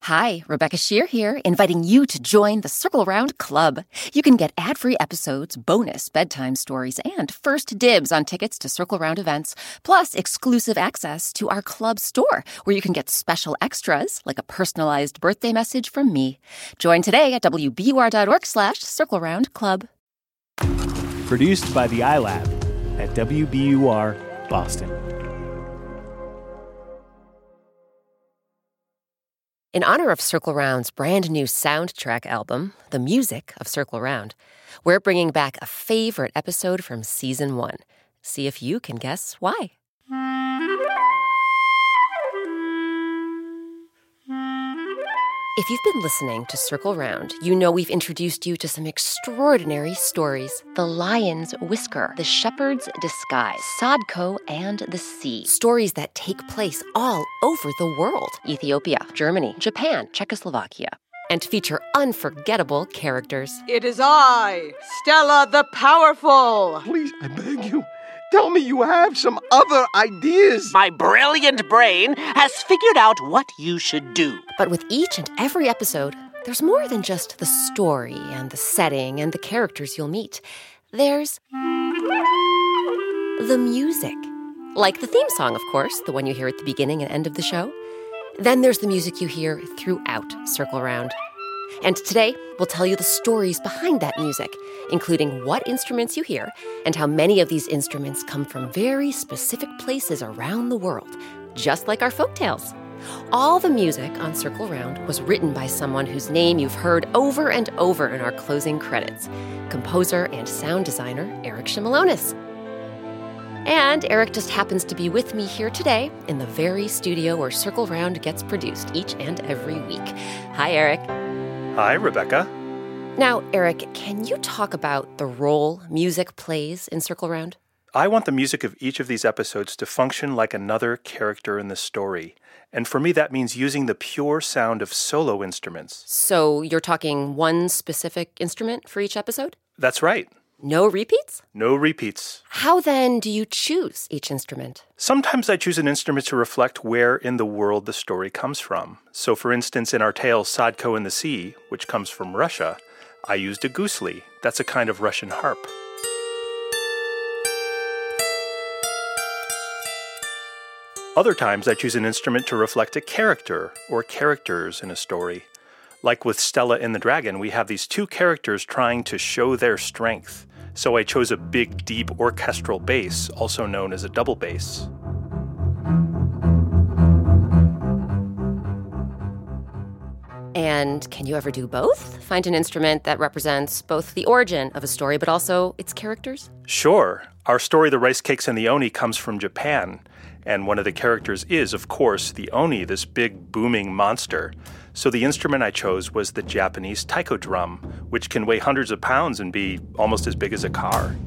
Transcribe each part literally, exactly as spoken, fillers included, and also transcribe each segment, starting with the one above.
Hi, Rebecca Shear here, inviting you to join the Circle Round Club. You can get ad-free episodes, bonus bedtime stories, and first dibs on tickets to Circle Round events, plus exclusive access to our club store, where you can get special extras, like a personalized birthday message from me. Join today at W B U R dot org slash Circle Round Club. Produced by the iLab at W B U R Boston. In honor of Circle Round's brand new soundtrack album, The Music of Circle Round, we're bringing back a favorite episode from season one. See if you can guess why. If you've been listening to Circle Round, you know we've introduced you to some extraordinary stories. The Lion's Whisker, The Shepherd's Disguise, Sadko and the Sea. Stories that take place all over the world. Ethiopia, Germany, Japan, Czechoslovakia. And feature unforgettable characters. It is I, Stella the Powerful. Please, I beg you, tell me you have some other ideas. My brilliant brain has figured out what you should do. But with each and every episode, there's more than just the story and the setting and the characters you'll meet. There's the music. Like the theme song, of course, the one you hear at the beginning and end of the show. Then there's the music you hear throughout Circle Round. And today, we'll tell you the stories behind that music, including what instruments you hear and how many of these instruments come from very specific places around the world, just like our folktales. All the music on Circle Round was written by someone whose name you've heard over and over in our closing credits, composer and sound designer Eric Shimelonis. And Eric just happens to be with me here today in the very studio where Circle Round gets produced each and every week. Hi, Eric. Hi, Rebecca. Now, Eric, can you talk about the role music plays in Circle Round? I want the music of each of these episodes to function like another character in the story. And for me, that means using the pure sound of solo instruments. So you're talking one specific instrument for each episode? That's right. No repeats? No repeats. How then do you choose each instrument? Sometimes I choose an instrument to reflect where in the world the story comes from. So for instance, in our tale Sadko and the Sea, which comes from Russia, I used a gusli. That's a kind of Russian harp. Other times I choose an instrument to reflect a character or characters in a story. Like with Stella and the Dragon, we have these two characters trying to show their strength. So I chose a big, deep orchestral bass, also known as a double bass. And can you ever do both? Find an instrument that represents both the origin of a story, but also its characters? Sure. Our story, The Rice Cakes and the Oni, comes from Japan. And one of the characters is, of course, the Oni, this big, booming monster. So the instrument I chose was the Japanese taiko drum, which can weigh hundreds of pounds and be almost as big as a car.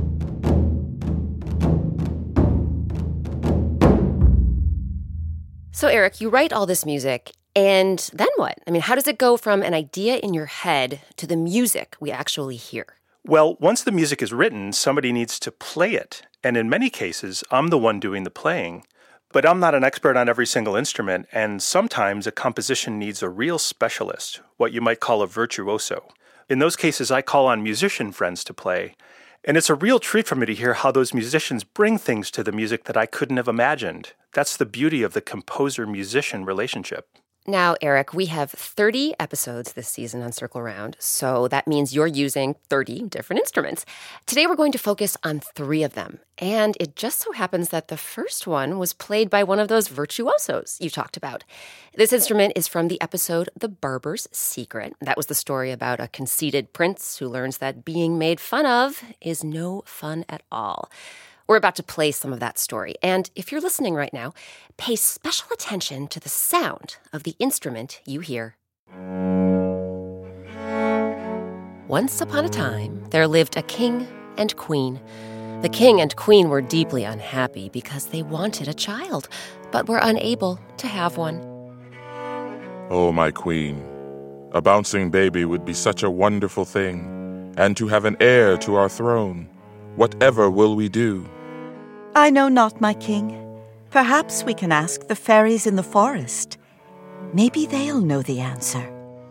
So, Eric, you write all this music, and then what? I mean, how does it go from an idea in your head to the music we actually hear? Well, once the music is written, somebody needs to play it. And in many cases, I'm the one doing the playing. But I'm not an expert on every single instrument, and sometimes a composition needs a real specialist, what you might call a virtuoso. In those cases, I call on musician friends to play. And it's a real treat for me to hear how those musicians bring things to the music that I couldn't have imagined. That's the beauty of the composer-musician relationship. Now, Eric, we have thirty episodes this season on Circle Round, so that means you're using thirty different instruments. Today we're going to focus on three of them, and it just so happens that the first one was played by one of those virtuosos you talked about. This instrument is from the episode The Barber's Secret. That was the story about a conceited prince who learns that being made fun of is no fun at all. We're about to play some of that story, and if you're listening right now, pay special attention to the sound of the instrument you hear. Once upon a time, there lived a king and queen. The king and queen were deeply unhappy because they wanted a child, but were unable to have one. Oh, my queen, a bouncing baby would be such a wonderful thing, and to have an heir to our throne. Whatever will we do? I know not, my king. Perhaps we can ask the fairies in the forest. Maybe they'll know the answer.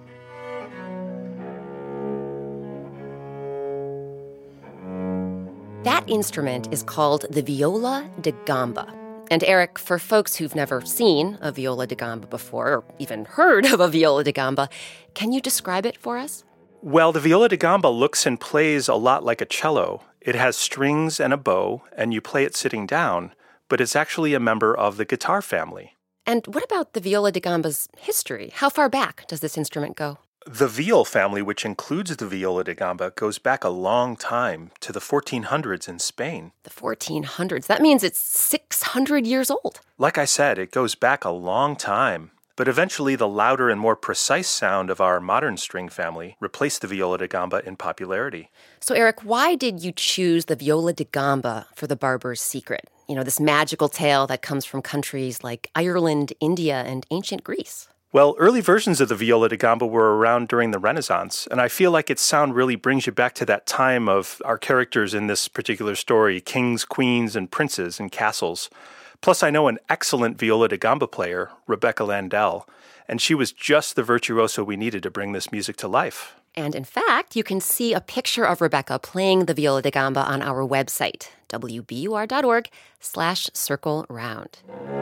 That instrument is called the viola da gamba. And Eric, for folks who've never seen a viola da gamba before, or even heard of a viola da gamba, can you describe it for us? Well, the viola da gamba looks and plays a lot like a cello. It has strings and a bow, and you play it sitting down, but it's actually a member of the guitar family. And what about the viola da gamba's history? How far back does this instrument go? The viol family, which includes the viola da gamba, goes back a long time to the fourteen hundreds in Spain. The fourteen hundreds? That means it's six hundred years old. Like I said, it goes back a long time. But eventually, the louder and more precise sound of our modern string family replaced the viola da gamba in popularity. So, Eric, why did you choose the viola da gamba for The Barber's Secret? You know, this magical tale that comes from countries like Ireland, India, and ancient Greece. Well, early versions of the viola da gamba were around during the Renaissance, and I feel like its sound really brings you back to that time of our characters in this particular story, kings, queens, and princes and castles. Plus, I know an excellent viola da gamba player, Rebecca Landell, and she was just the virtuoso we needed to bring this music to life. And in fact, you can see a picture of Rebecca playing the viola da gamba on our website, w b u r dot org slash circle round.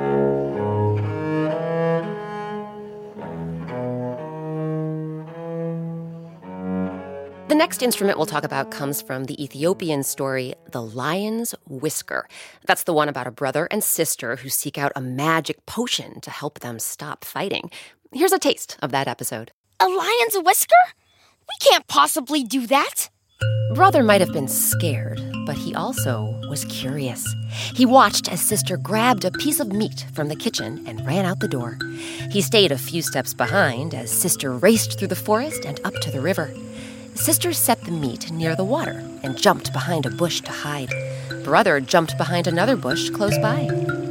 The next instrument we'll talk about comes from the Ethiopian story, The Lion's Whisker. That's the one about a brother and sister who seek out a magic potion to help them stop fighting. Here's a taste of that episode. A lion's whisker? We can't possibly do that. Brother might have been scared, but he also was curious. He watched as sister grabbed a piece of meat from the kitchen and ran out the door. He stayed a few steps behind as sister raced through the forest and up to the river. Sister set the meat near the water and jumped behind a bush to hide. Brother jumped behind another bush close by.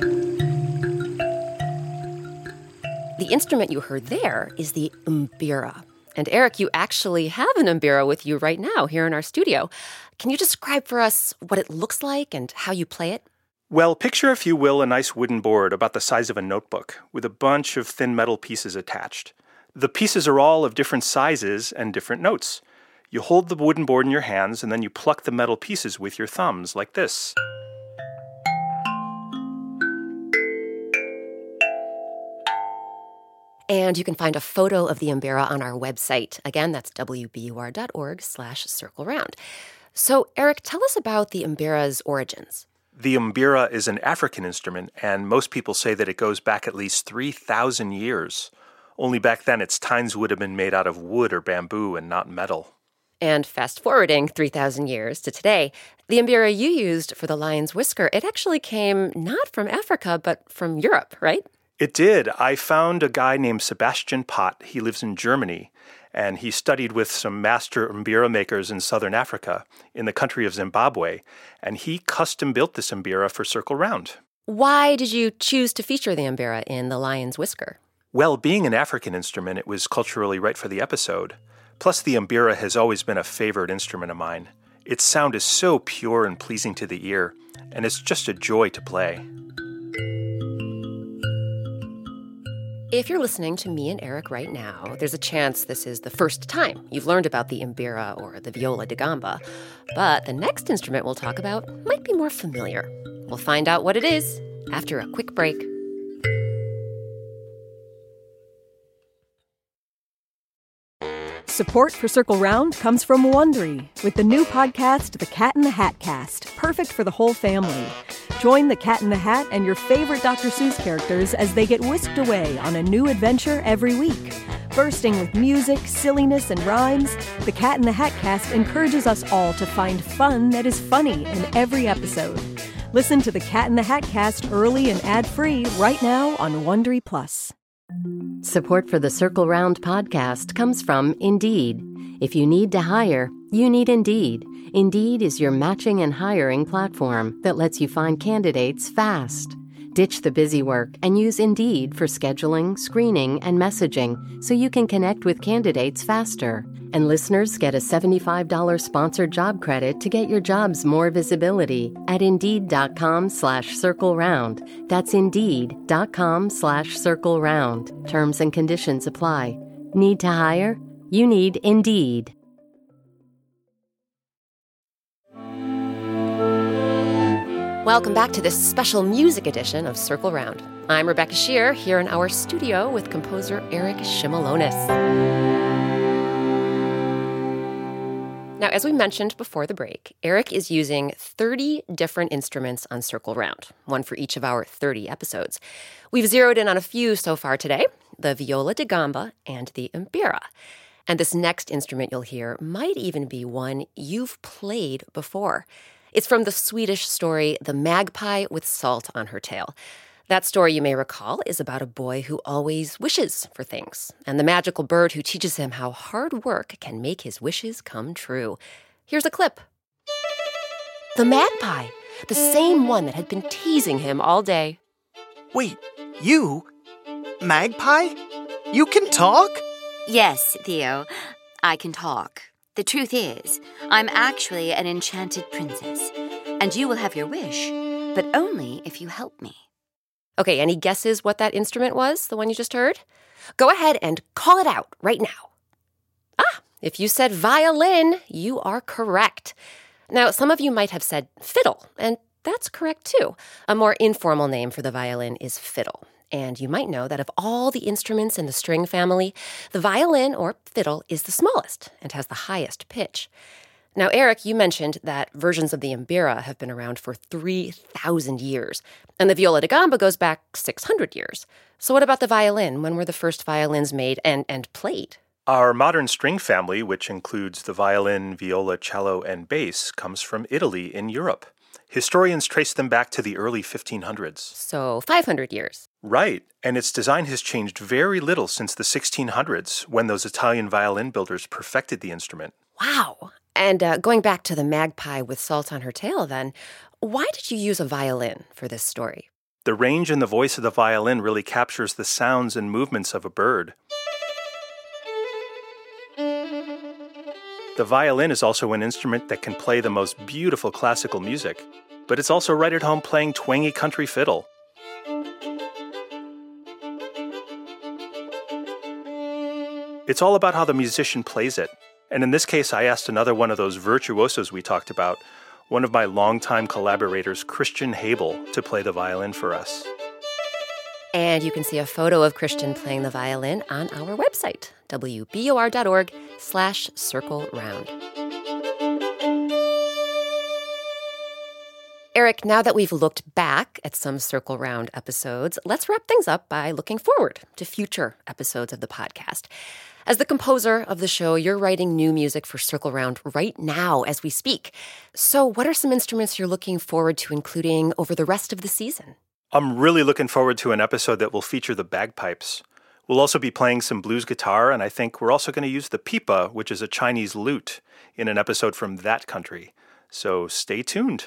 The instrument you heard there is the mbira. And Eric, you actually have an mbira with you right now here in our studio. Can you describe for us what it looks like and how you play it? Well, picture, if you will, a nice wooden board about the size of a notebook with a bunch of thin metal pieces attached. The pieces are all of different sizes and different notes. You hold the wooden board in your hands, and then you pluck the metal pieces with your thumbs, like this. And you can find a photo of the mbira on our website. Again, that's w b u r dot org slash circle round. So, Eric, tell us about the mbira's origins. The mbira is an African instrument, and most people say that it goes back at least three thousand years. Only back then, its tines would have been made out of wood or bamboo and not metal. And fast-forwarding three thousand years to today, the mbira you used for the lion's whisker, it actually came not from Africa, but from Europe, right? It did. I found a guy named Sebastian Pott. He lives in Germany, and he studied with some master mbira makers in southern Africa, in the country of Zimbabwe, and he custom-built this mbira for Circle Round. Why did you choose to feature the mbira in the lion's whisker? Well, being an African instrument, it was culturally right for the episode. Plus, the mbira has always been a favorite instrument of mine. Its sound is so pure and pleasing to the ear, and it's just a joy to play. If you're listening to me and Eric right now, there's a chance this is the first time you've learned about the mbira or the viola da gamba. But the next instrument we'll talk about might be more familiar. We'll find out what it is after a quick break. Support for Circle Round comes from Wondery, with the new podcast, The Cat in the Hat Cast, perfect for the whole family. Join the Cat in the Hat and your favorite Doctor Seuss characters as they get whisked away on a new adventure every week. Bursting with music, silliness, and rhymes, The Cat in the Hat Cast encourages us all to find fun that is funny in every episode. Listen to The Cat in the Hat Cast early and ad-free right now on Wondery Plus. Support for the Circle Round podcast comes from Indeed. If you need to hire, you need Indeed. Indeed is your matching and hiring platform that lets you find candidates fast. Ditch the busy work and use Indeed for scheduling, screening, and messaging so you can connect with candidates faster. And listeners get a seventy-five dollars sponsored job credit to get your jobs more visibility at Indeed.com slash Circle Round. That's Indeed.com slash Circle Round. Terms and conditions apply. Need to hire? You need Indeed. Welcome back to this special music edition of Circle Round. I'm Rebecca Shear, here in our studio with composer Eric Shimelonis. Now, as we mentioned before the break, Eric is using thirty different instruments on Circle Round, one for each of our thirty episodes. We've zeroed in on a few so far today, the viola da gamba and the mbira. And this next instrument you'll hear might even be one you've played before. It's from the Swedish story The Magpie with Salt on Her Tail. That story, you may recall, is about a boy who always wishes for things, and the magical bird who teaches him how hard work can make his wishes come true. Here's a clip. The magpie, the same one that had been teasing him all day. Wait, you? Magpie? You can talk? Yes, Theo, I can talk. The truth is, I'm actually an enchanted princess, and you will have your wish, but only if you help me. Okay, any guesses what that instrument was, the one you just heard? Go ahead and call it out right now. Ah, if you said violin, you are correct. Now, some of you might have said fiddle, and that's correct too. A more informal name for the violin is fiddle. And you might know that of all the instruments in the string family, the violin, or fiddle, is the smallest and has the highest pitch. Now, Eric, you mentioned that versions of the mbira have been around for three thousand years, and the viola da gamba goes back six hundred years. So what about the violin? When were the first violins made and, and played? Our modern string family, which includes the violin, viola, cello, and bass, comes from Italy in Europe. Historians trace them back to the early fifteen hundreds. So five hundred years. Right, and its design has changed very little since the sixteen hundreds, when those Italian violin builders perfected the instrument. Wow. And uh, going back to the magpie with salt on her tail then, why did you use a violin for this story? The range and the voice of the violin really captures the sounds and movements of a bird. The violin is also an instrument that can play the most beautiful classical music, but it's also right at home playing twangy country fiddle. It's all about how the musician plays it. And in this case, I asked another one of those virtuosos we talked about, one of my longtime collaborators, Christian Habel, to play the violin for us. And you can see a photo of Christian playing the violin on our website, W B U R dot org slash circle round. Eric, now that we've looked back at some Circle Round episodes, let's wrap things up by looking forward to future episodes of the podcast. As the composer of the show, you're writing new music for Circle Round right now as we speak. So what are some instruments you're looking forward to including over the rest of the season? I'm really looking forward to an episode that will feature the bagpipes. We'll also be playing some blues guitar, and I think we're also going to use the pipa, which is a Chinese lute, in an episode from that country. So stay tuned.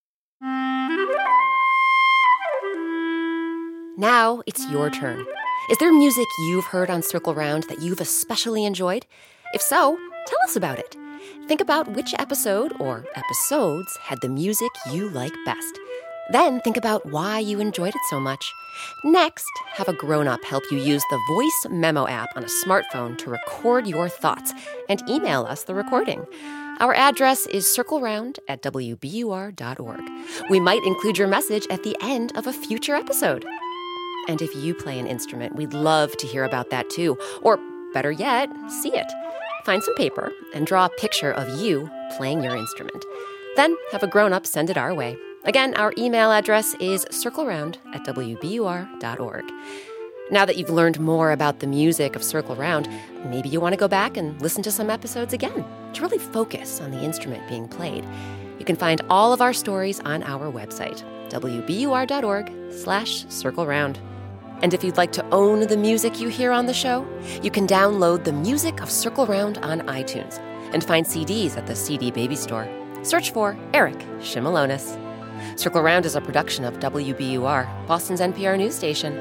Now it's your turn. Is there music you've heard on Circle Round that you've especially enjoyed? If so, tell us about it. Think about which episode or episodes had the music you like best. Then think about why you enjoyed it so much. Next, have a grown-up help you use the Voice Memo app on a smartphone to record your thoughts and email us the recording. Our address is circleround at W B U R dot org. We might include your message at the end of a future episode. And if you play an instrument, we'd love to hear about that too. Or better yet, see it. Find some paper and draw a picture of you playing your instrument. Then have a grown-up send it our way. Again, our email address is circleround at W B U R dot org. Now that you've learned more about the music of Circle Round, maybe you want to go back and listen to some episodes again to really focus on the instrument being played. You can find all of our stories on our website, W B U R dot org slash circle round. And if you'd like to own the music you hear on the show, you can download the music of Circle Round on iTunes and find C Ds at the C D Baby Store. Search for Eric Shimelonis. Circle Round is a production of W B U R, Boston's N P R news station.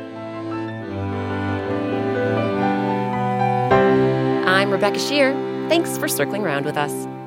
I'm Rebecca Shear. Thanks for circling round with us.